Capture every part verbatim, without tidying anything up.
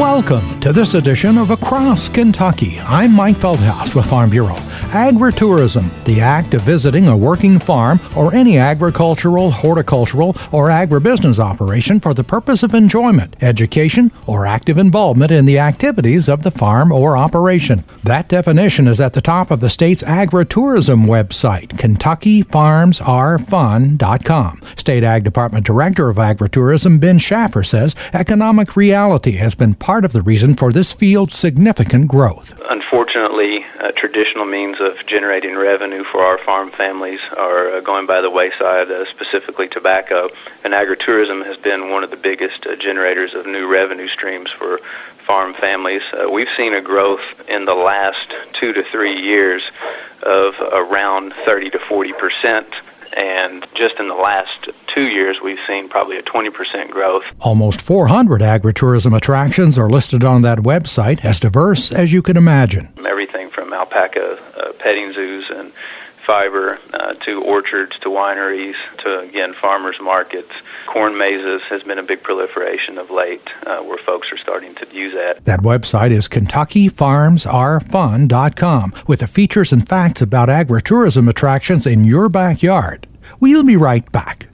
Welcome to this edition of Across Kentucky. I'm Mike Feldhaus with Farm Bureau. Agritourism, the act of visiting a working farm or any agricultural, horticultural, or agribusiness operation for the purpose of enjoyment, education, or active involvement in the activities of the farm or operation. That definition is at the top of the state's agritourism website, Kentucky Farms Are Fun dot com. State Ag Department Director of Agritourism Ben Schaffer says economic reality has been part of the reason for this field's significant growth. Unfortunately, uh, traditional means of generating revenue for our farm families are uh, going by the wayside, uh, specifically tobacco, and agritourism has been one of the biggest uh, generators of new revenue streams for farm families. Uh, we've seen a growth in the last two to three years of around thirty to forty percent. And just in the last two years, we've seen probably a twenty percent growth. Almost four hundred agritourism attractions are listed on that website, as diverse as you can imagine. Everything from alpaca uh, petting zoos and fiber uh, to orchards to wineries to, again, farmers markets. Corn mazes has been a big proliferation of late uh, where folks are starting to use that. That website is Kentucky Farms Are Fun dot com with the features and facts about agritourism attractions in your backyard. We'll be right back.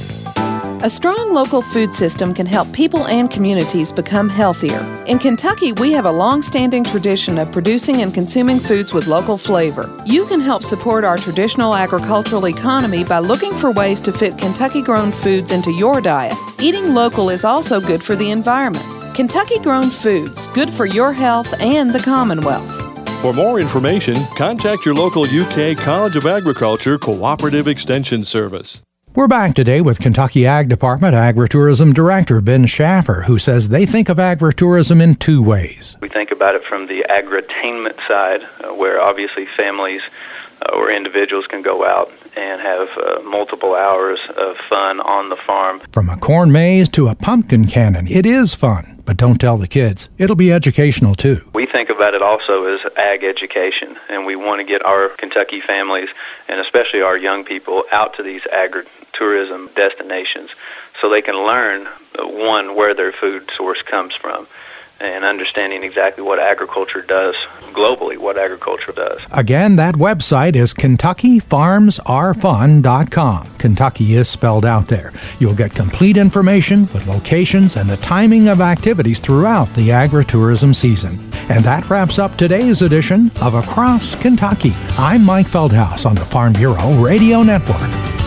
A strong local food system can help people and communities become healthier. In Kentucky, we have a long-standing tradition of producing and consuming foods with local flavor. You can help support our traditional agricultural economy by looking for ways to fit Kentucky-grown foods into your diet. Eating local is also good for the environment. Kentucky-grown foods, good for your health and the Commonwealth. For more information, contact your local U K College of Agriculture Cooperative Extension Service. We're back today with Kentucky Ag Department Agritourism Director Ben Schaffer, who says they think of agritourism in two ways. We think about it from the agritainment side, uh, where obviously families uh, or individuals can go out and have uh, multiple hours of fun on the farm. From a corn maze to a pumpkin cannon, it is fun, but don't tell the kids. It'll be educational too. We think about it also as ag education, and we want to get our Kentucky families, and especially our young people, out to these agritourism destinations so they can learn, uh, one, where their food source comes from, and understanding exactly what agriculture does globally, what agriculture does. Again, that website is Kentucky Farms Are Fun dot com. Kentucky is spelled out there. You'll get complete information with locations and the timing of activities throughout the agritourism season. And that wraps up today's edition of Across Kentucky. I'm Mike Feldhaus on the Farm Bureau Radio Network.